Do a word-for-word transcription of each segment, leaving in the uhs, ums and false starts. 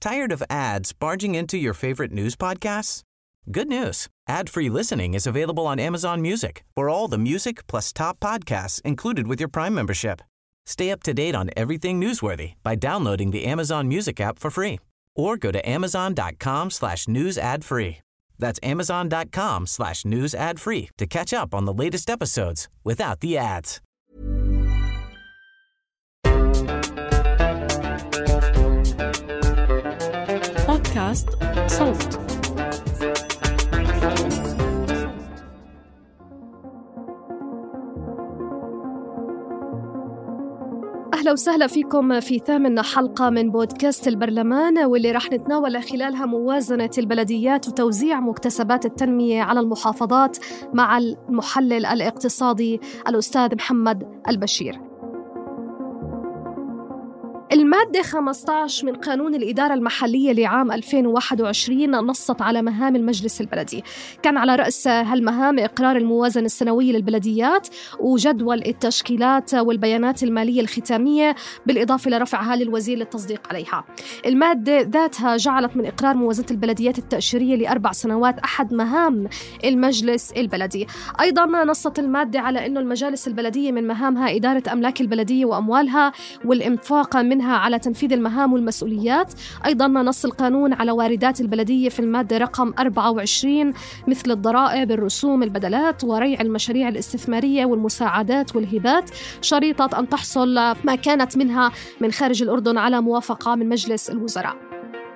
Tired of ads barging into your favorite news podcasts? Good news. Ad-free listening is available on Amazon Music for all the music plus top podcasts included with your Prime membership. Stay up to date on everything newsworthy by downloading the Amazon Music app for free or go to amazon.com slash news ad free. That's amazon.com slash news ad free to catch up on the latest episodes without the ads. بودكاست صوت. أهلا وسهلا فيكم في ثامن حلقة من بودكاست البرلمان، واللي راح نتناول خلالها موازنة البلديات وتوزيع مكتسبات التنمية على المحافظات مع المحلل الاقتصادي الأستاذ محمد البشير. المادة خمسة عشر من قانون الإدارة المحلية لعام ألفين وواحد وعشرين نصت على مهام المجلس البلدي. كان على رأس هالمهام إقرار الموازنة السنوية للبلديات وجدول التشكيلات والبيانات المالية الختامية، بالإضافة لرفعها للوزير للتصديق عليها. المادة ذاتها جعلت من إقرار موازنة البلديات التأشيرية لأربع سنوات أحد مهام المجلس البلدي. أيضا نصت المادة على أنه المجالس البلدية من مهامها إدارة أملاك البلدية وأموالها والإنفاق منها على تنفيذ المهام والمسؤوليات. أيضا نص القانون على واردات البلدية في المادة رقم أربعة وعشرين مثل الضرائب، الرسوم، البدلات، وريع المشاريع الاستثمارية والمساعدات والهبات، شريطة أن تحصل ما كانت منها من خارج الأردن على موافقة من مجلس الوزراء.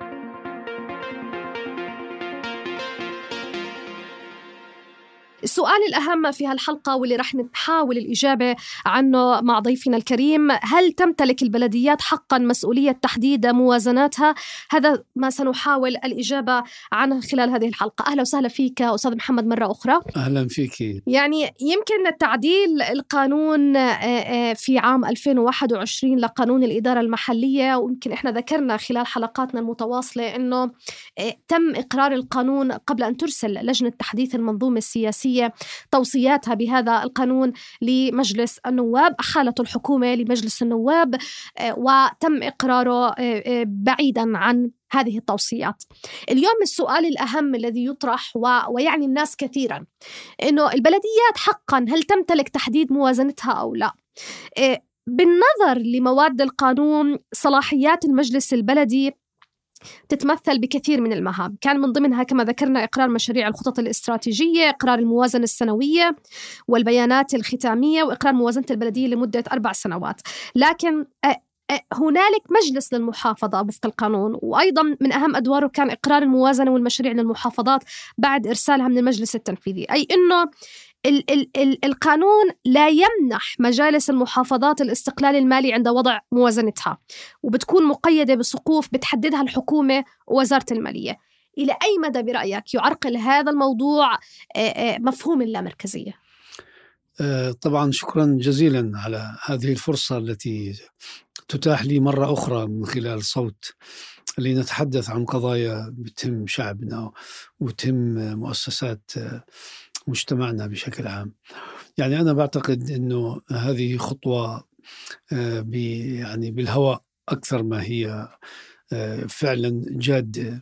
السؤال الأهم في هالحلقة واللي رح نحاول الإجابة عنه مع ضيفنا الكريم: هل تمتلك البلديات حقا مسؤولية تحديد موازناتها؟ هذا ما سنحاول الإجابة عنه خلال هذه الحلقة. أهلا وسهلا فيك أستاذ محمد مرة أخرى. أهلا فيك. يعني يمكن تعديل القانون في عام ألفين وواحد وعشرين لقانون الإدارة المحلية، ويمكن إحنا ذكرنا خلال حلقاتنا المتواصلة أنه تم إقرار القانون قبل أن ترسل لجنة تحديث المنظومة السياسية توصياتها بهذا القانون لمجلس النواب. أحالته الحكومة لمجلس النواب وتم إقراره بعيدا عن هذه التوصيات. اليوم السؤال الأهم الذي يطرح ويعني الناس كثيرا إنه البلديات حقا هل تمتلك تحديد موازنتها أو لا؟ بالنظر لمواد القانون، صلاحيات المجلس البلدي تتمثل بكثير من المهام، كان من ضمنها كما ذكرنا إقرار مشاريع الخطط الاستراتيجية، إقرار الموازنة السنوية والبيانات الختامية، وإقرار موازنة البلدية لمدة أربع سنوات. لكن هنالك مجلس للمحافظة وفق القانون، وأيضا من أهم أدواره كان إقرار الموازنة والمشاريع للمحافظات بعد إرسالها من المجلس التنفيذي. أي أنه ال- ال- ال- القانون لا يمنح مجالس المحافظات الاستقلال المالي عند وضع موازنتها، وبتكون مقيدة بسقوف بتحددها الحكومة ووزارة المالية. إلى أي مدى برأيك يعرقل هذا الموضوع مفهوم اللامركزية؟ طبعا شكرا جزيلا على هذه الفرصة التي تتاح لي مرة أخرى من خلال صوت لنتحدث عن قضايا بتهم شعبنا وتهم مؤسسات مجتمعنا بشكل عام. يعني أنا بعتقد أنه هذه خطوة يعني بالهواء أكثر ما هي فعلا جاد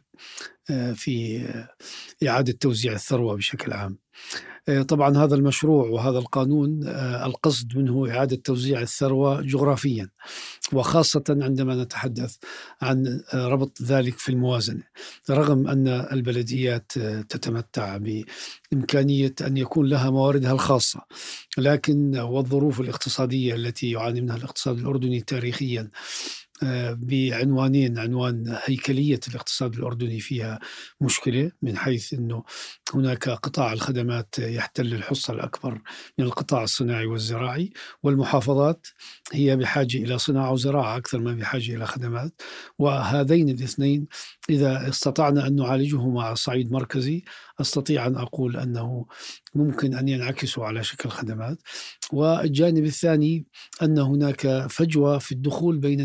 في إعادة توزيع الثروة بشكل عام. طبعا هذا المشروع وهذا القانون القصد منه إعادة توزيع الثروة جغرافيا، وخاصة عندما نتحدث عن ربط ذلك في الموازنة، رغم أن البلديات تتمتع بإمكانية أن يكون لها مواردها الخاصة، لكن والظروف الاقتصادية التي يعاني منها الاقتصاد الأردني تاريخيا بعنوانين: عنوان هيكلية الاقتصاد الأردني فيها مشكلة من حيث أنه هناك قطاع الخدمات يحتل الحصة الأكبر من القطاع الصناعي والزراعي، والمحافظات هي بحاجة إلى صناعة وزراعة أكثر ما بحاجة إلى خدمات. وهذين الاثنين إذا استطعنا أن نعالجهما على صعيد مركزي، أستطيع أن أقول أنه ممكن أن ينعكسوا على شكل خدمات. والجانب الثاني أن هناك فجوة في الدخول بين الناس،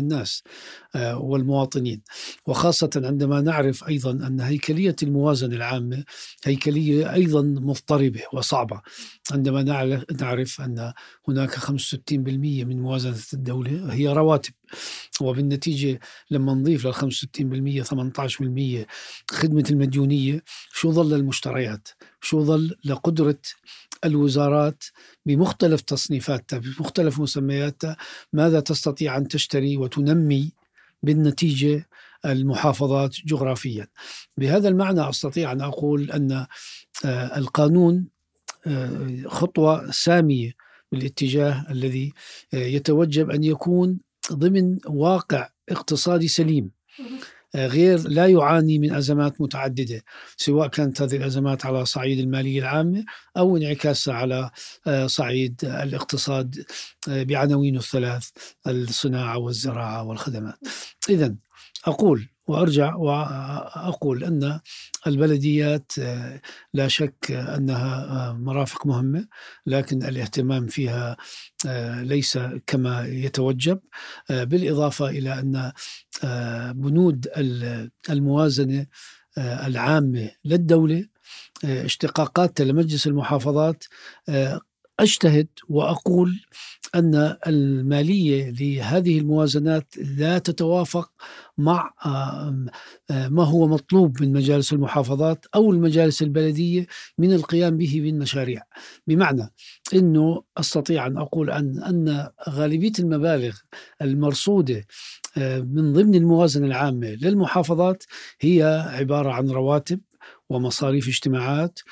والمواطنين، وخاصة عندما نعرف أيضا أن هيكلية الموازنة العامة هيكلية أيضا مضطربة وصعبة. عندما نعرف أن هناك خمسة وستين بالمئة من موازنة الدولة هي رواتب، وبالنتيجة لما نضيف لل خمسة وستين بالمئة ثمانية عشر بالمئة خدمة المديونية، شو ظل المشتريات؟ شو ظل لقدرة الوزارات بمختلف تصنيفاتها بمختلف مسمياتها ماذا تستطيع أن تشتري وتنمي بالنتيجة المحافظات جغرافيا؟ بهذا المعنى أستطيع أن أقول أن القانون خطوة سامية بالاتجاه الذي يتوجب أن يكون ضمن واقع اقتصادي سليم، غير لا يعاني من أزمات متعددة، سواء كانت هذه الأزمات على صعيد المالية العامة أو انعكاسها على صعيد الاقتصاد بعناوين الثلاث: الصناعة والزراعة والخدمات. إذن أقول وأرجع وأقول أن البلديات لا شك أنها مرافق مهمة، لكن الاهتمام فيها ليس كما يتوجب، بالإضافة إلى أن بنود الموازنة العامة للدولة اشتقاقات لمجلس المحافظات، أجتهد وأقول أن المالية لهذه الموازنات لا تتوافق مع ما هو مطلوب من مجالس المحافظات أو المجالس البلدية من القيام به من مشاريع. بمعنى أنه أستطيع أن أقول أن, أن غالبية المبالغ المرصودة من ضمن الموازنة العامة للمحافظات هي عبارة عن رواتب ومصاريف اجتماعات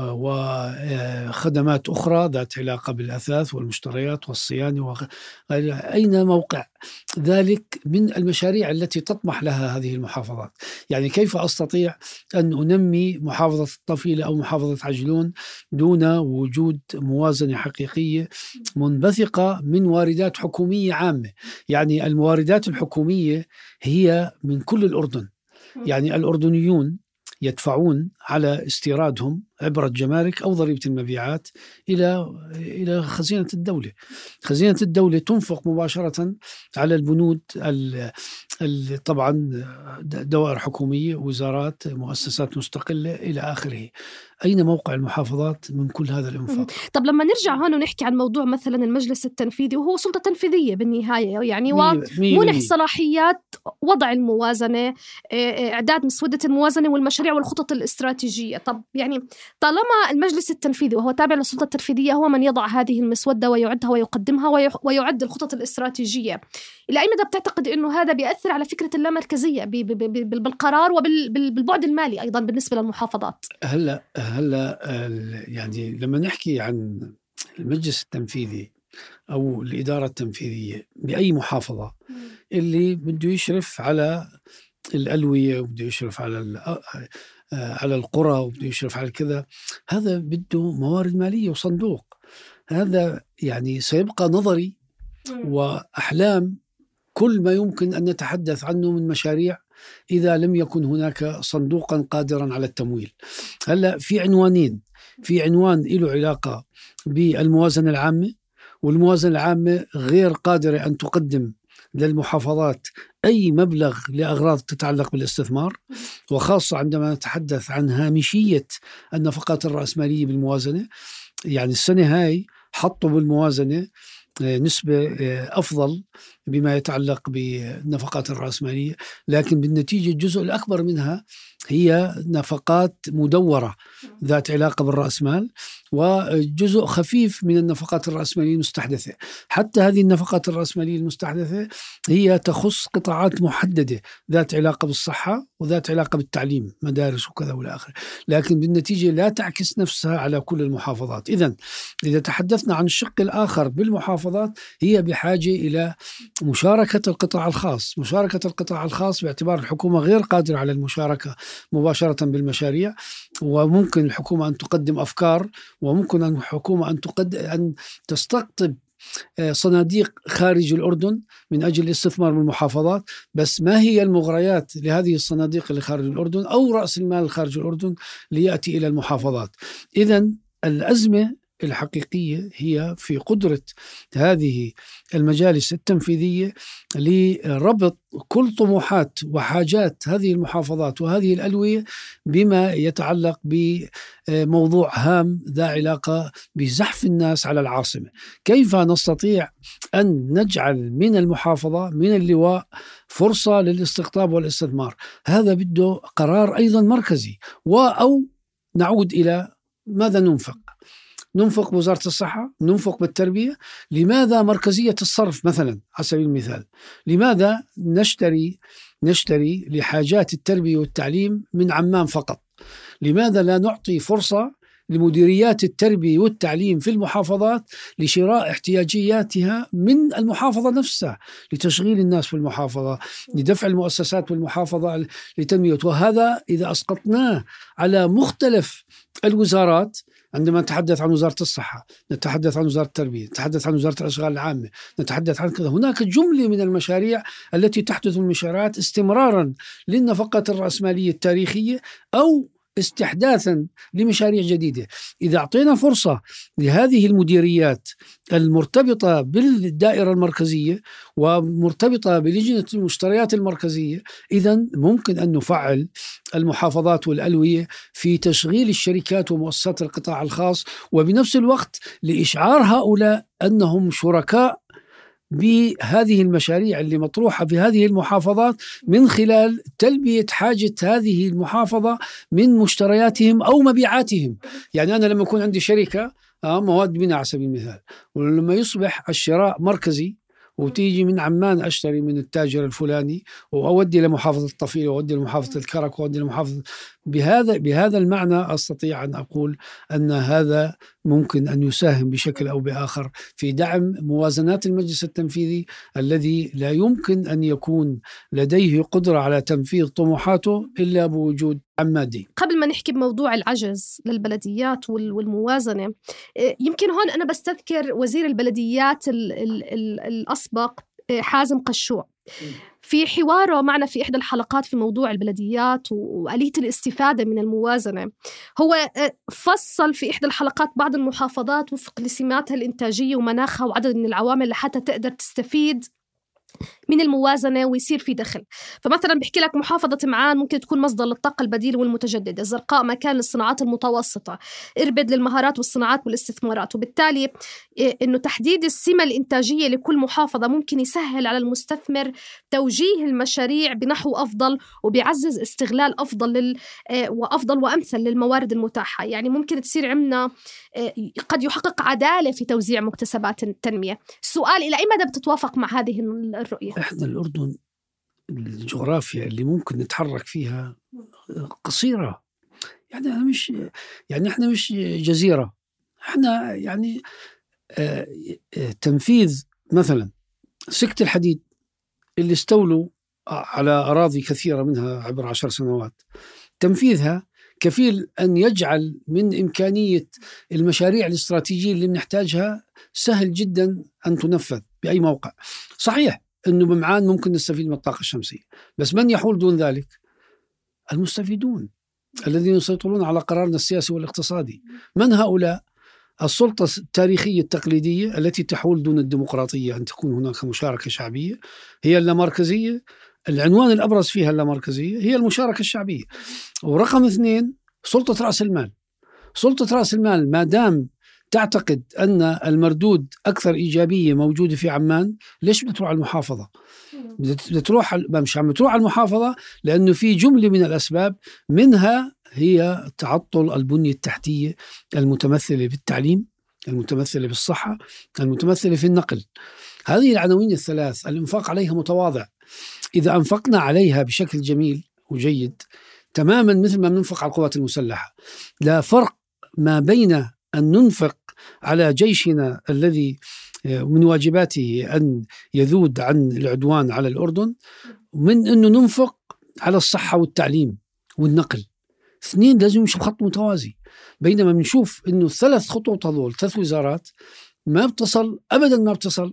وخدمات أخرى ذات علاقة بالأثاث والمشتريات والصيانة وغيرها. أين موقع ذلك من المشاريع التي تطمح لها هذه المحافظات؟ يعني كيف أستطيع أن أنمي محافظة الطفيلة أو محافظة عجلون دون وجود موازنة حقيقية منبثقة من واردات حكومية عامة؟ يعني المواردات الحكومية هي من كل الأردن، يعني الأردنيون يدفعون على استيرادهم عبر الجمارك أو ضريبة المبيعات إلى إلى خزينة الدولة. خزينة الدولة تنفق مباشرة على البنود طبعا دوائر حكومية، وزارات، مؤسسات مستقلة إلى آخره. أين موقع المحافظات من كل هذا الإنفاق؟ طب لما نرجع هون ونحكي عن موضوع مثلا المجلس التنفيذي، وهو سلطة تنفيذية بالنهاية، يعني ومنح صلاحيات وضع الموازنة، إعداد مسودة الموازنة والمشاريع والخطط الاستراتيجية. طب يعني طالما المجلس التنفيذي وهو تابع للسلطة التنفيذية هو من يضع هذه المسودة ويعدها ويقدمها ويعد الخطط الاستراتيجية، إلى أي مدى بتعتقد أنه هذا بيأثر على فكرة اللامركزية بالقرار وبالبعد المالي أيضا بالنسبة للمحافظات؟ هلا هلا يعني لما نحكي عن المجلس التنفيذي أو الإدارة التنفيذية بأي محافظة، اللي بده يشرف على الألوية وبده يشرف على على القرى وبده يشرف على كذا، هذا بده موارد مالية وصندوق. هذا يعني سيبقى نظري وأحلام كل ما يمكن أن نتحدث عنه من مشاريع إذا لم يكن هناك صندوقا قادرا على التمويل. هلأ في عنوانين: في عنوان له علاقة بالموازنة العامة، والموازنة العامة غير قادرة أن تقدم للمحافظات أي مبلغ لأغراض تتعلق بالاستثمار، وخاصة عندما نتحدث عن هامشية النفقات الرأسمالية بالموازنة. يعني السنة هاي حطوا بالموازنة نسبة أفضل بما يتعلق بالنفقات الرأسمالية، لكن بالنتيجة الجزء الأكبر منها هي نفقات مدورة ذات علاقة بالرأسمال، وجزء خفيف من النفقات الرأسمالية المستحدثة. حتى هذه النفقات الرأسمالية المستحدثة هي تخص قطاعات محددة ذات علاقة بالصحة وذات علاقة بالتعليم، مدارس وكذا والى آخره، لكن بالنتيجة لا تعكس نفسها على كل المحافظات. إذن إذا تحدثنا عن الشق الآخر بالمحافظات، هي بحاجة إلى مشاركة القطاع الخاص. مشاركة القطاع الخاص باعتبار الحكومة غير قادرة على المشاركة مباشرة بالمشاريع، وممكن الحكومة أن تقدم أفكار، وممكن أن الحكومة أن تقدم أن تستقطب صناديق خارج الأردن من أجل الاستثمار بالمحافظات، بس ما هي المغريات لهذه الصناديق اللي خارج الأردن أو رأس المال خارج الأردن ليأتي إلى المحافظات؟ إذن الأزمة الحقيقية هي في قدرة هذه المجالس التنفيذية لربط كل طموحات وحاجات هذه المحافظات وهذه الألوية بما يتعلق بموضوع هام ذا علاقة بزحف الناس على العاصمة. كيف نستطيع أن نجعل من المحافظة من اللواء فرصة للاستقطاب والاستثمار؟ هذا بده قرار أيضا مركزي. أو نعود إلى ماذا ننفق؟ ننفق بوزارة الصحة، ننفق بالتربية. لماذا مركزية الصرف مثلا على سبيل المثال؟ لماذا نشتري نشتري لحاجات التربية والتعليم من عمان فقط؟ لماذا لا نعطي فرصة لمديريات التربية والتعليم في المحافظات لشراء احتياجياتها من المحافظة نفسها، لتشغيل الناس في المحافظة، لدفع المؤسسات بالمحافظة لتنمية؟ وهذا إذا أسقطناه على مختلف الوزارات، عندما نتحدث عن وزارة الصحة، نتحدث عن وزارة التربية، نتحدث عن وزارة الأشغال العامة، نتحدث عن كذا، هناك جملة من المشاريع التي تحدث المشاريعات استمرارا للنفقات الرأسمالية التاريخية أو استحداثا لمشاريع جديدة. إذا أعطينا فرصة لهذه المديريات المرتبطة بالدائرة المركزية ومرتبطة بلجنة المشتريات المركزية، إذن ممكن أن نفعل المحافظات والألوية في تشغيل الشركات ومؤسسات القطاع الخاص، وبنفس الوقت لإشعار هؤلاء أنهم شركاء بهذه المشاريع اللي مطروحة في هذه المحافظات من خلال تلبية حاجة هذه المحافظة من مشترياتهم أو مبيعاتهم. يعني أنا لما يكون عندي شركة مواد بناء على سبيل المثال، ولما يصبح الشراء مركزي وتيجي من عمان أشتري من التاجر الفلاني وأودي لمحافظة الطفيلة وأودي لمحافظة الكرك وأودي لمحافظة، بهذا بهذا المعنى أستطيع أن أقول أن هذا ممكن أن يساهم بشكل أو بآخر في دعم موازنات المجلس التنفيذي الذي لا يمكن أن يكون لديه قدرة على تنفيذ طموحاته إلا بوجود دعم مادي. قبل ما نحكي بموضوع العجز للبلديات والموازنة، يمكن هون أنا بستذكر وزير البلديات ال ال ال الأسبق حازم قشوع في حواره معنا في إحدى الحلقات في موضوع البلديات وآلية الاستفادة من الموازنة. هو فصل في إحدى الحلقات بعض المحافظات وفق لسماتها الإنتاجية ومناخها وعدد من العوامل لحتى تقدر تستفيد من الموازنة ويصير في دخل. فمثلا بحكي لك محافظة معان ممكن تكون مصدر للطاقة البديلة والمتجددة، الزرقاء مكان للصناعات المتوسطة، إربد للمهارات والصناعات والاستثمارات. وبالتالي إنه تحديد السمة الإنتاجية لكل محافظة ممكن يسهل على المستثمر توجيه المشاريع بنحو أفضل وبيعزز استغلال أفضل لل وأفضل وأمثل للموارد المتاحة. يعني ممكن تصير عندنا قد يحقق عدالة في توزيع مكتسبات التنمية. السؤال إلى أي مدى بتتوافق مع هذه الرؤية؟ إحنا الأردن الجغرافيا اللي ممكن نتحرك فيها قصيرة، يعني أنا مش يعني إحنا مش جزيرة. إحنا يعني آه تنفيذ مثلا سكة الحديد اللي استولوا على أراضي كثيرة منها عبر عشر سنوات، تنفيذها كفيل أن يجعل من إمكانية المشاريع الاستراتيجية اللي بنحتاجها سهل جدا أن تنفذ بأي موقع. صحيح أنه بمعان ممكن نستفيد من الطاقة الشمسية، بس من يحول دون ذلك؟ المستفيدون الذين يسيطرون على قرارنا السياسي والاقتصادي. من هؤلاء؟ السلطة التاريخية التقليدية التي تحول دون الديمقراطية، أن تكون هناك مشاركة شعبية، هي اللامركزية. العنوان الأبرز فيها اللامركزية هي المشاركة الشعبية. ورقم اثنين سلطة رأس المال. سلطة رأس المال ما دام تعتقد أن المردود أكثر إيجابية موجودة في عمان، ليش بتروح على المحافظة؟ بتروح مش عم بتروح على المحافظة لأنه في جملة من الأسباب، منها هي تعطل البنية التحتية المتمثلة بالتعليم، المتمثلة بالصحة، المتمثلة في النقل. هذه العناوين الثلاث الإنفاق عليها متواضع. إذا أنفقنا عليها بشكل جميل وجيد تماما مثل ما ننفق على القوات المسلحة، لا فرق ما بين أن ننفق على جيشنا الذي من واجباته أن يذود عن العدوان على الأردن، ومن أنه ننفق على الصحة والتعليم والنقل. اثنين لازم يمشوا بخط متوازي. بينما بنشوف أنه الثلاث خطوط هذول ثلاث وزارات ما بتصل أبدا، ما بتصل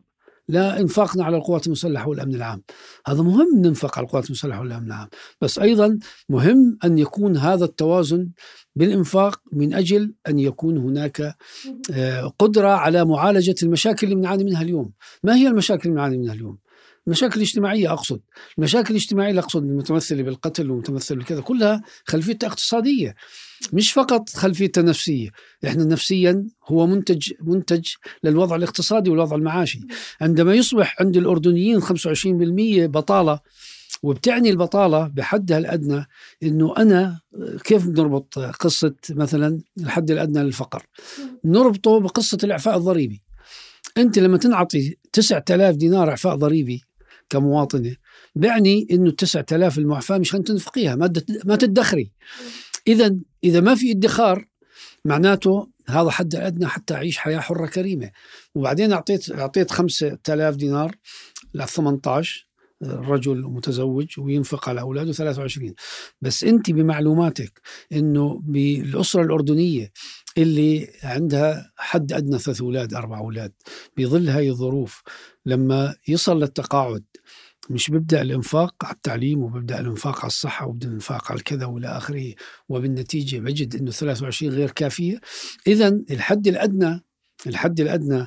لا إنفاقنا على القوات المسلحة والأمن العام. هذا مهم ننفق على القوات المسلحة والأمن العام، بس أيضا مهم أن يكون هذا التوازن بالإنفاق من أجل أن يكون هناك قدرة على معالجة المشاكل اللي بنعاني منها اليوم. ما هي المشاكل اللي بنعاني منها اليوم؟ المشاكل الاجتماعية أقصد المشاكل الاجتماعية اللي أقصد المتمثلة بالقتل والمتمثلة بكذا، كلها خلفية اقتصادية مش فقط خلفية نفسية. إحنا نفسيا هو منتج منتج للوضع الاقتصادي والوضع المعاشي. عندما يصبح عند الأردنيين خمسة وعشرين بالمئة بطالة، وبتعني البطالة بحدها الأدنى إنه أنا كيف بنربط قصة مثلا الحد الأدنى للفقر؟ نربطه بقصة الإعفاء الضريبي. أنت لما تنعطي تسعة آلاف دينار إعفاء ضريبي كمواطنة، بعني إنه تسعة آلاف المعفاة مش هنتنفقيها، ما ما تدخري. إذا إذا ما في ادخار معناته هذا حد أدنى حتى أعيش حياة حرة كريمة. وبعدين أعطيت أعطيت خمسة آلاف دينار ل ثمانية عشر رجل متزوج وينفق على أولاده ثلاثة وعشرين. بس أنت بمعلوماتك إنه بالأسرة الأردنية اللي عندها حد أدنى ثلاث أولاد أربع أولاد، بظل هاي الظروف لما يصل للتقاعد مش بيبدأ الإنفاق على التعليم وبيبدأ الإنفاق على الصحة وبيبدأ الإنفاق على الكذا وإلى آخره، وبالنتيجة بجد إنه ثلاثة وعشرين غير كافية. إذن الحد الأدنى الحد الأدنى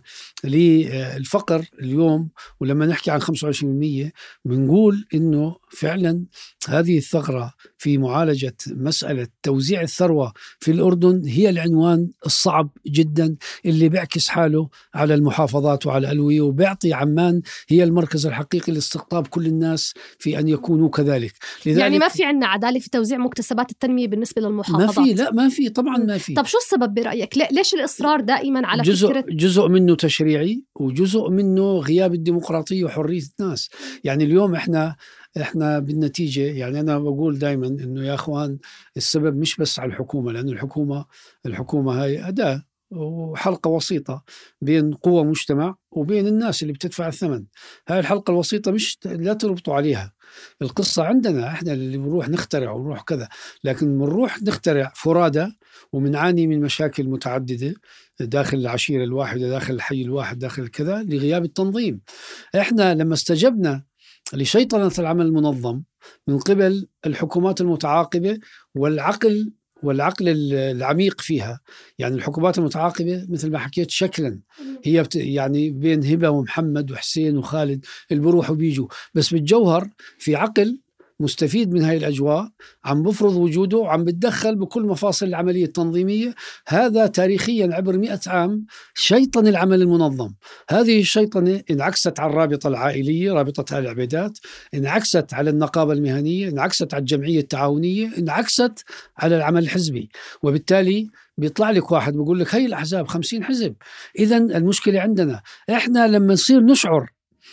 للفقر اليوم، ولما نحكي عن خمسة وعشرين بالمئة بنقول إنه فعلا هذه الثغرة في معالجة مسألة توزيع الثروة في الأردن هي العنوان الصعب جدا اللي بيعكس حاله على المحافظات وعلى الألوية، وبيعطي عمان هي المركز الحقيقي لاستقطاب كل الناس في أن يكونوا كذلك. يعني ما في عنا عدالة في توزيع مكتسبات التنمية بالنسبة للمحافظات؟ ما في، لا ما في طبعا ما في. طب شو السبب برأيك؟ ليش الإصرار دائما على جزء فكرة؟ جزء منه تشريعي وجزء منه غياب الديمقراطية وحرية الناس. يعني اليوم احنا احنا بالنتيجة، يعني أنا بقول دائما إنه يا أخوان السبب مش بس على الحكومة، لأن الحكومة الحكومة هاي أداة وحلقة وسيطة بين قوة مجتمع وبين الناس اللي بتدفع الثمن. هاي الحلقة الوسيطة مش لا تربطوا عليها. القصة عندنا احنا اللي بنروح نخترع ونروح كذا، لكن بنروح نخترع فرادى ومنعاني من مشاكل متعددة داخل العشيرة الواحدة، داخل الحي الواحد، داخل كذا، لغياب التنظيم. احنا لما استجبنا لشيطنة العمل المنظم من قبل الحكومات المتعاقبة والعقل والعقل العميق فيها، يعني الحكومات المتعاقبة مثل ما حكيت شكلا هي بت يعني بين هبة ومحمد وحسين وخالد اللي بروحوا بيجوا، بس بالجوهر في عقل مستفيد من هاي الأجواء عم بفرض وجوده وعم بتدخل بكل مفاصل العملية التنظيمية. هذا تاريخيا عبر مئة عام شيطن العمل المنظم. هذه الشيطنة انعكست على الرابطة العائلية، رابطة آل العبيدات، انعكست على النقابة المهنية، انعكست على الجمعية التعاونية، انعكست على العمل الحزبي. وبالتالي بيطلع لك واحد بيقول لك هاي الأحزاب خمسين حزب. إذن المشكلة عندنا إحنا لما نصير نشعر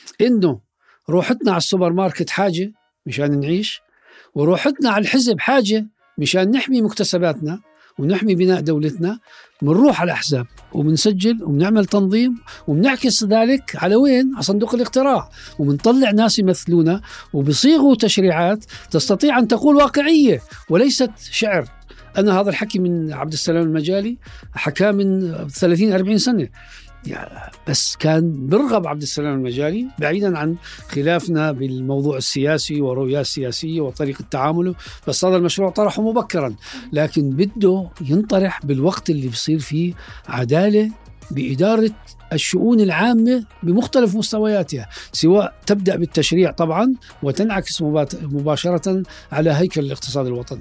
إنه روحتنا على السوبر ماركت حاجة مشان نعيش، وروحتنا على الحزب حاجة مشان نحمي مكتسباتنا ونحمي بناء دولتنا، منروح على الأحزاب ومنسجل ومنعمل تنظيم ومنعكس ذلك على وين؟ على صندوق الاقتراع، ومنطلع ناس يمثلونا وبصيغوا تشريعات تستطيع أن تقول واقعية وليست شعر. أنا هذا الحكي من عبد السلام المجالي حكاه من ثلاثين أربعين سنة، يعني بس كان برغب عبد السلام المجالي بعيدا عن خلافنا بالموضوع السياسي ورؤية السياسية وطريقة تعامله، بس هذا المشروع طرحه مبكرا، لكن بده ينطرح بالوقت اللي بيصير فيه عدالة بإدارة الشؤون العامة بمختلف مستوياتها، سواء تبدأ بالتشريع طبعا وتنعكس مباشرة على هيكل الاقتصاد الوطني.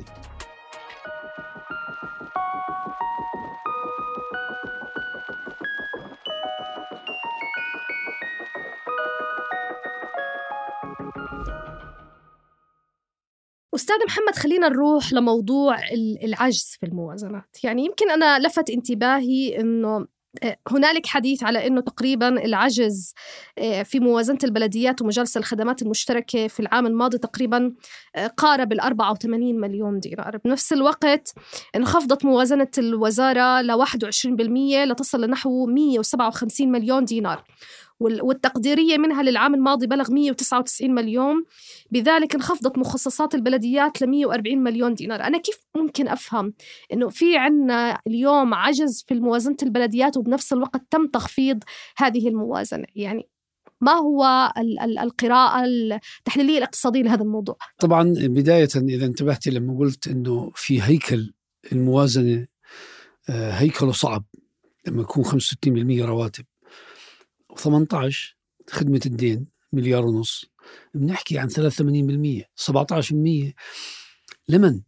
أستاذ محمد، خلينا نروح لموضوع العجز في الموازنات. يعني يمكن أنا لفت انتباهي أنه هنالك حديث على أنه تقريبا العجز في موازنة البلديات ومجالس الخدمات المشتركة في العام الماضي تقريبا قارب الأربعة وثمانين مليون دينار. بنفس الوقت انخفضت موازنة الوزارة لواحد وعشرين بالمئة لتصل لنحو مئة وسبعة وخمسين مليون دينار، والتقديرية منها للعام الماضي بلغ مئة وتسعة وتسعين مليون. بذلك انخفضت مخصصات البلديات ل مئة وأربعين مليون دينار. أنا كيف ممكن أفهم أنه في عنا اليوم عجز في موازنة البلديات وبنفس الوقت تم تخفيض هذه الموازنة؟ يعني ما هو القراءة التحليلية الاقتصادية لهذا الموضوع؟ طبعا بداية إذا انتبهتي لما قلت أنه في هيكل الموازنة هيكله صعب لما يكون خمسة وستين بالمئة رواتب وثمانية عشر خدمة الدين مليار ونص، بنحكي عن ثلاثة وثمانين بالمئة سبعة عشر بالمئة لمن؟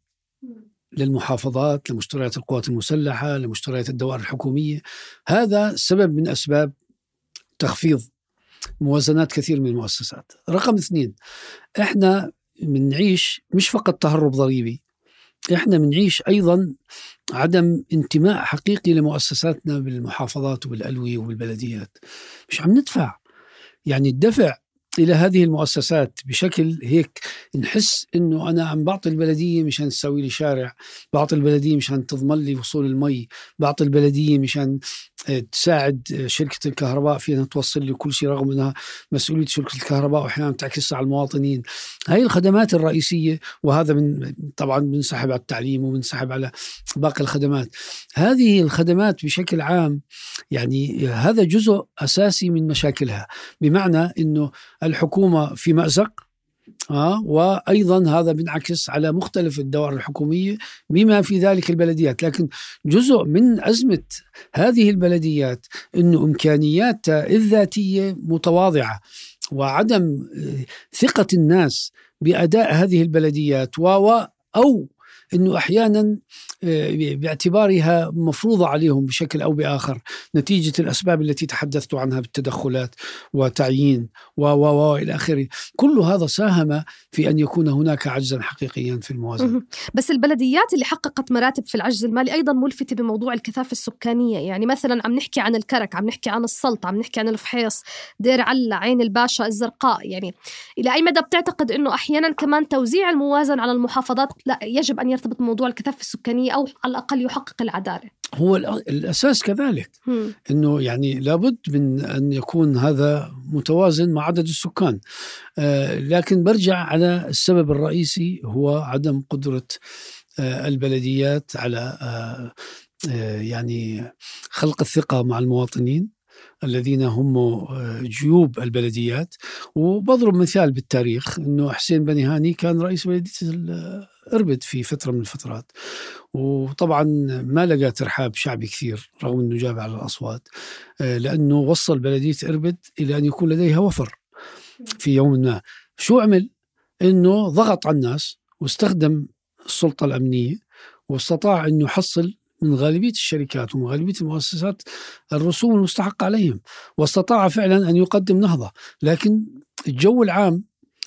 للمحافظات، لمشتريات القوات المسلحة، لمشتريات الدوائر الحكومية. هذا سبب من أسباب تخفيض موازنات كثير من المؤسسات. رقم اثنين، احنا بنعيش مش فقط تهرب ضريبي، احنا بنعيش أيضا عدم انتماء حقيقي لمؤسساتنا بالمحافظات وبالألوية وبالبلديات. مش عم ندفع، يعني الدفع إلى هذه المؤسسات بشكل هيك نحس إنه أنا عم بعطي البلدية مشان تسوي لي شارع، بعطي البلدية مشان تضمن لي وصول المي، بعطي البلدية مشان تساعد شركة الكهرباء في أن توصل لي كل شيء، رغم أنها مسؤولية شركة الكهرباء وأحيانا تعكس على المواطنين. هاي الخدمات الرئيسية، وهذا من طبعا بنسحب على التعليم وبنسحب على باقي الخدمات. هذه الخدمات بشكل عام يعني هذا جزء أساسي من مشاكلها، بمعنى أنه الحكومة في مأزق، آه وأيضا هذا بينعكس على مختلف الدوائر الحكومية بما في ذلك البلديات. لكن جزء من أزمة هذه البلديات أنه إمكانياتها الذاتية متواضعة، وعدم ثقة الناس بأداء هذه البلديات، و أو أنه أحيانا باعتبارها مفروضة عليهم بشكل أو بآخر نتيجة الأسباب التي تحدثت عنها بالتدخلات وتعيين و و إلى آخره. كل هذا ساهم في أن يكون هناك عجزا حقيقيا في الموازنة. بس البلديات اللي حققت مراتب في العجز المالي أيضا ملفتة بموضوع الكثافة السكانية. يعني مثلا عم نحكي عن الكرك، عم نحكي عن السلط، عم نحكي عن الفحيص، دير علة، عين الباشا، الزرقاء. يعني إلى أي مدى بتعتقد أنه أحيانا كمان توزيع الموازن على المحافظات لا يجب أن يرتبط بموضوع الكثافة السكانية أو على الأقل يحقق العدالة؟ هو الأساس كذلك، هم. أنه يعني لابد من أن يكون هذا متوازن مع عدد السكان. آه لكن برجع على السبب الرئيسي هو عدم قدرة آه البلديات على آه آه يعني خلق الثقة مع المواطنين الذين هم جيوب البلديات. وبضرب مثال بالتاريخ أنه حسين بني هاني كان رئيس بلدية إربد في فترة من الفترات، وطبعا ما لقى ترحاب شعبي كثير رغم أنه جاب على الأصوات، لأنه وصل بلدية إربد إلى أن يكون لديها وفر في يوم ما. شو عمل؟ أنه ضغط على الناس واستخدم السلطة الأمنية واستطاع أنه يحصل من غالبية الشركات ومن غالبية المؤسسات الرسوم المستحقة عليهم، واستطاع فعلا أن يقدم نهضة. لكن الجو العام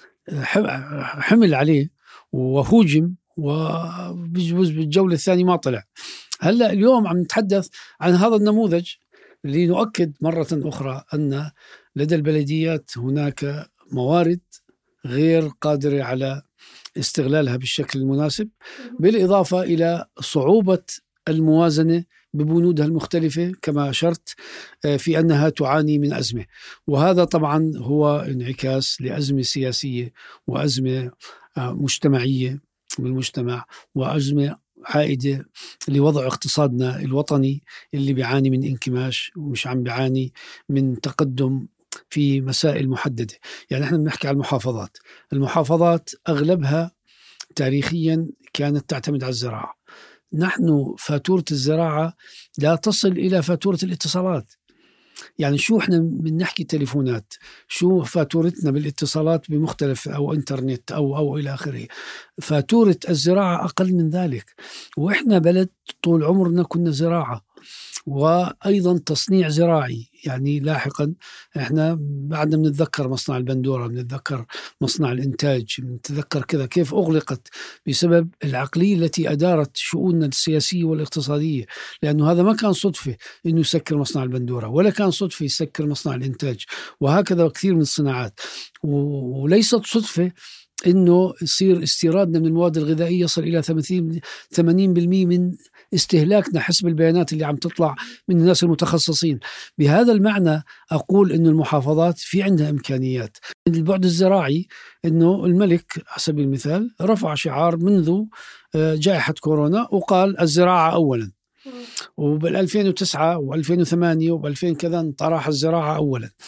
حمل عليه وهوجم، وبجوز بالجولة الثانية ما طلع. هلأ اليوم عم نتحدث عن هذا النموذج لنؤكد مرة أخرى أن لدى البلديات هناك موارد غير قادرة على استغلالها بالشكل المناسب، بالإضافة إلى صعوبة الموازنة ببنودها المختلفة كما أشرت في أنها تعاني من أزمة. وهذا طبعا هو انعكاس لأزمة سياسية وأزمة مجتمعية بالمجتمع، وأزمة عائدة لوضع اقتصادنا الوطني اللي بيعاني من انكماش ومش عم بيعاني من تقدم في مسائل محددة. يعني احنا بنحكي عن المحافظات، المحافظات أغلبها تاريخيا كانت تعتمد على الزراعة. نحن فاتورة الزراعة لا تصل إلى فاتورة الاتصالات. يعني شو احنا بنحكي تليفونات، شو فاتورتنا بالاتصالات بمختلف أو إنترنت أو أو إلى آخره. فاتورة الزراعة أقل من ذلك، وإحنا بلد طول عمرنا كنا زراعة وأيضا تصنيع زراعي. يعني لاحقا احنا بعدنا بنتذكر مصنع البندورة، بنتذكر مصنع الإنتاج، بنتذكر كذا كيف أغلقت بسبب العقلية التي أدارت شؤوننا السياسية والاقتصادية. لأنه هذا ما كان صدفة إنه يسكر مصنع البندورة، ولا كان صدفة يسكر مصنع الإنتاج، وهكذا كثير من الصناعات. وليست صدفة إنه يصير استيرادنا من المواد الغذائية يصل إلى ثمانين بالمئة من استهلاكنا حسب البيانات اللي عم تطلع من الناس المتخصصين. بهذا المعنى أقول إنه المحافظات في عندها إمكانيات. من البعد الزراعي إنه الملك على سبيل المثال رفع شعار منذ جائحة كورونا وقال الزراعة أولا، وبال ألفين وتسعة وألفين وثمانية وبالألفين كذا طرح الزراعة أولا.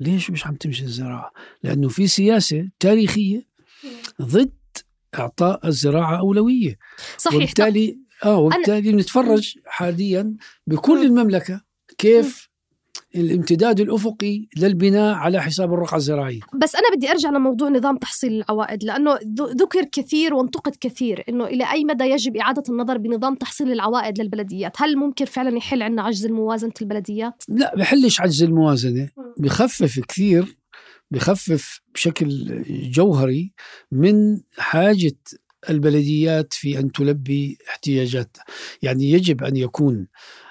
ليش مش عم تمشي الزراعة؟ لأنه في سياسة تاريخية ضد إعطاء الزراعة أولوية. صحيح. وبالتالي آه وبالتالي أنا... نتفرج حاليا بكل المملكة كيف الامتداد الأفقي للبناء على حساب الرقعة الزراعية. بس أنا بدي أرجع لموضوع نظام تحصيل العوائد، لأنه ذكر كثير وانتقد كثير إنه إلى أي مدى يجب إعادة النظر بنظام تحصيل العوائد للبلديات. هل ممكن فعلا يحل عنا عجز الموازنة البلديات؟ لا، بحلش عجز الموازنة، بخفف كثير، بخفف بشكل جوهري من حاجة البلديات في أن تلبي احتياجاتها. يعني يجب أن يكون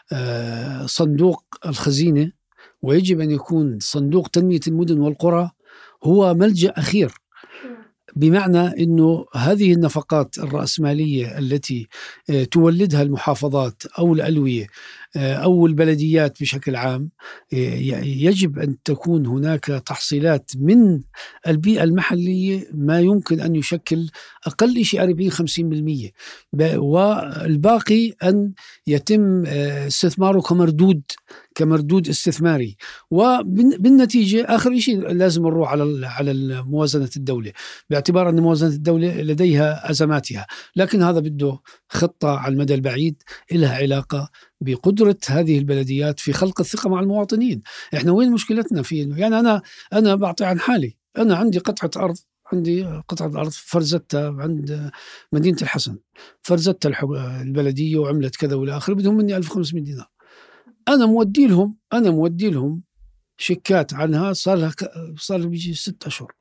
صندوق الخزينة ويجب أن يكون صندوق تنمية المدن والقرى هو ملجأ أخير، بمعنى أنه هذه النفقات الرأسمالية التي تولدها المحافظات أو الألوية أو البلديات بشكل عام، يجب أن تكون هناك تحصيلات من البيئة المحلية ما يمكن أن يشكل أقل شيء أربعين خمسين بالمئة، والباقي أن يتم استثماره كمردود كمردود استثماري. وبالنتيجة آخر شيء لازم نروح على على موازنة الدولة، باعتبار أن موازنة الدولة لديها أزماتها، لكن هذا بده خطة على المدى البعيد لها علاقة بقدرة هذه البلديات في خلق الثقة مع المواطنين. إحنا وين مشكلتنا في إنه يعني أنا أنا بعطي عن حالي، أنا عندي قطعة أرض عندي قطعة أرض فرزتها عند مدينة الحسن، فرزتها البلدية وعملت كذا والى آخره، بدهم مني ألف وخمسمائة دينار. أنا مودي لهم أنا مودي لهم شيكات عنها صار لها صار لها بيجي ست أشهر.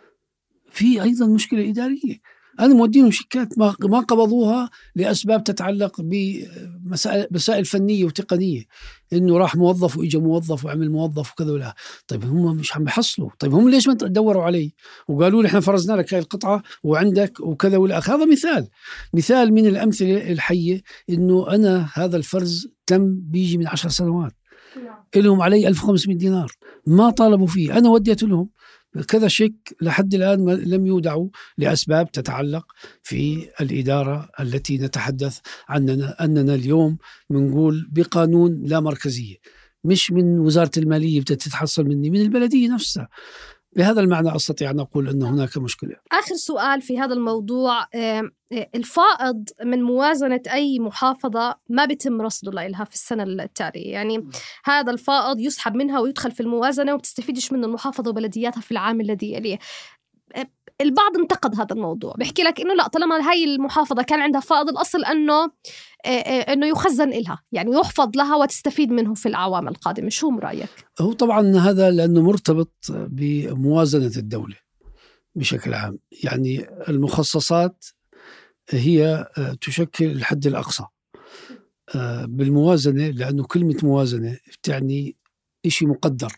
في أيضا مشكلة إدارية، أنا مودي لهم شيكات ما ما قبضوها لأسباب تتعلق بمسائل مسائل فنية وتقنية، إنه راح موظف وإجا موظف وعمل موظف وكذا ولا. طيب هم مش عم بحصلوا، طيب هم ليش ما دوروا علي وقالوا لي إحنا فرزنا لك هاي القطعة وعندك وكذا ولا. هذا مثال مثال من الأمثلة الحية إنه أنا هذا الفرز تم بيجي من عشر سنوات، لهم علي ألف وخمسمائة دينار ما طالبوا فيه، أنا وديت لهم كذا شيك لحد الآن لم يودعوا لأسباب تتعلق في الإدارة التي نتحدث عننا أننا اليوم منقول بقانون لا مركزية، مش من وزارة المالية بدها تتحصل مني، من البلدية نفسها. بهذا المعنى أستطيع أن أقول أن هناك مشكلة. آخر سؤال في هذا الموضوع، الفائض من موازنة أي محافظة ما بيتم رصده لها في السنة التالية، يعني هذا الفائض يسحب منها ويدخل في الموازنة وبتستفيدش منه المحافظة وبلدياتها في العام الذي يليه. البعض انتقد هذا الموضوع، بيحكي لك إنه لا، طالما هاي المحافظة كان عندها فائض الأصل أنه إنه يخزن إلها، يعني يحفظ لها وتستفيد منه في الأعوام القادمة. شو رأيك؟ هو طبعا هذا لأنه مرتبط بموازنة الدولة بشكل عام، يعني المخصصات هي تشكل الحد الأقصى بالموازنة، لأنه كلمة موازنة بتعني إشي مقدر،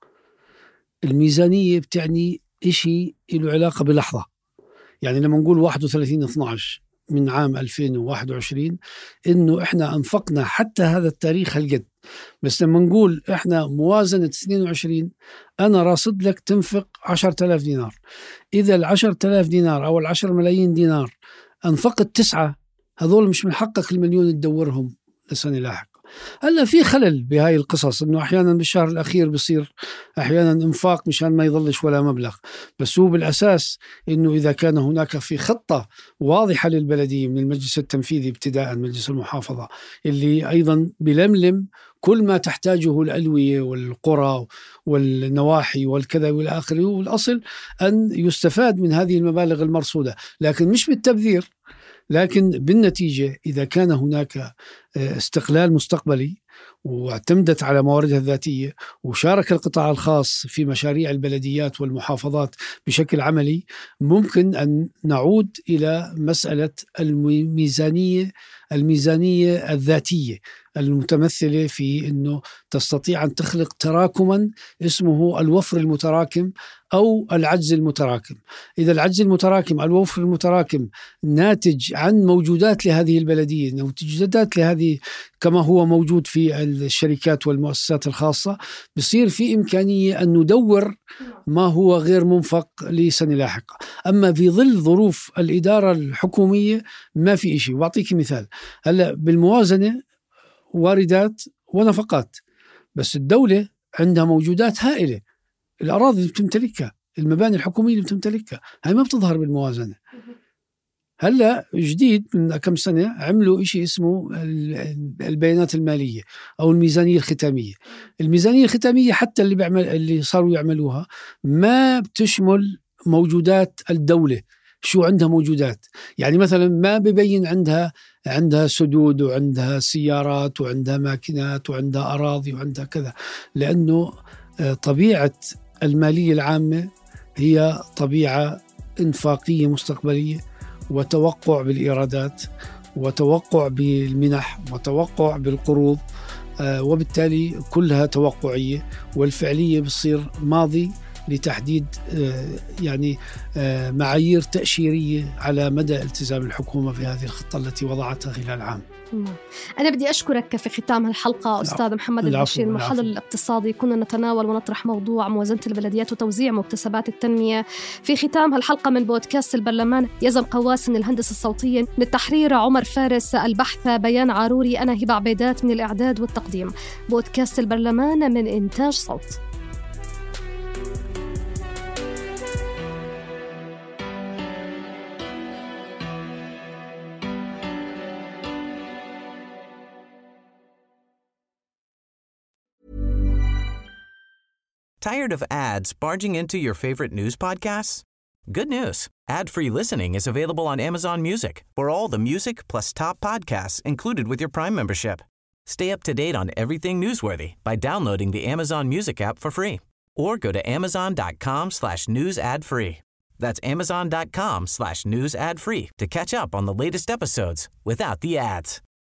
الميزانية بتعني إشي له علاقة بلحظة. يعني لما نقول واحد وثلاثين اثنا عشر من عام ألفين وواحد وعشرين إنه إحنا أنفقنا حتى هذا التاريخ هالقد، بس لما نقول إحنا موازنة اثنين وعشرين أنا راصد لك تنفق عشرة آلاف دينار، إذا العشرة آلاف دينار أو العشر ملايين دينار أنفقت تسعة، هذول مش من حقك المليون تدورهم لسنة لاحقة. هلا في خلل بهاي القصص، إنه أحيانا بالشهر الأخير بصير أحيانا إنفاق مشان ما يظلش ولا مبلغ، بس هو بالأساس إنه إذا كان هناك في خطة واضحة للبلدية من المجلس التنفيذي ابتداء مجلس المحافظة اللي أيضا بلملم كل ما تحتاجه الألوية والقرى والنواحي والكذا والآخر، والأصل أن يستفاد من هذه المبالغ المرصودة، لكن مش بالتبذير، لكن بالنتيجة إذا كان هناك استقلال مستقبلي واعتمدت على مواردها الذاتية وشارك القطاع الخاص في مشاريع البلديات والمحافظات بشكل عملي، ممكن أن نعود إلى مسألة الميزانية الميزانية الذاتية المتمثلة في أنه تستطيع أن تخلق تراكما اسمه الوفر المتراكم أو العجز المتراكم. إذا العجز المتراكم الوفر المتراكم ناتج عن موجودات لهذه البلدية، موجودات لهذه كما هو موجود في الشركات والمؤسسات الخاصة، بصير في إمكانية أن ندور ما هو غير منفق لسنة لاحقة. أما في ظل ظروف الإدارة الحكومية ما في إشي. وأعطيك مثال، هلأ بالموازنة واردات ونفقات، بس الدولة عندها موجودات هائلة الأراضي اللي بتمتلكها، المباني الحكومية اللي بتمتلكها، هاي ما بتظهر بالموازنة. هلا جديد من كم سنة عملوا إشي اسمه البيانات المالية أو الميزانية الختامية. الميزانية الختامية حتى اللي بيعمل اللي صاروا يعملوها ما بتشمل موجودات الدولة، شو عندها موجودات. يعني مثلا ما ببين عندها عندها سدود وعندها سيارات وعندها ماكينات وعندها أراضي وعندها كذا، لأنه طبيعة المالية العامة هي طبيعة إنفاقية مستقبلية، وتوقع بالإيرادات، وتوقع بالمنح، وتوقع بالقروض، آه وبالتالي كلها توقعية، والفعلية بتصير ماضي لتحديد آه يعني آه معايير تأشيرية على مدى التزام الحكومة في هذه الخطة التي وضعتها خلال عام. أنا بدي أشكرك في ختام الحلقة أستاذ محمد البشير، المحلل الاقتصادي. كنا نتناول ونطرح موضوع موازنة البلديات وتوزيع مكتسبات التنمية. في ختام هالحلقة من بودكاست البرلمان، يزن قواس من الهندسة الصوتية، من التحرير عمر فارس، البحث بيان عاروري، أنا هبة عبيدات من الإعداد والتقديم. بودكاست البرلمان من إنتاج صوت. Tired of ads barging into your favorite news podcasts? Good news. Ad-free listening is available on Amazon Music for all the music plus top podcasts included with your Prime membership. Stay up to date on everything newsworthy by downloading the Amazon Music app for free or go to amazon.com slash news ad free. That's amazon.com slash news ad free to catch up on the latest episodes without the ads.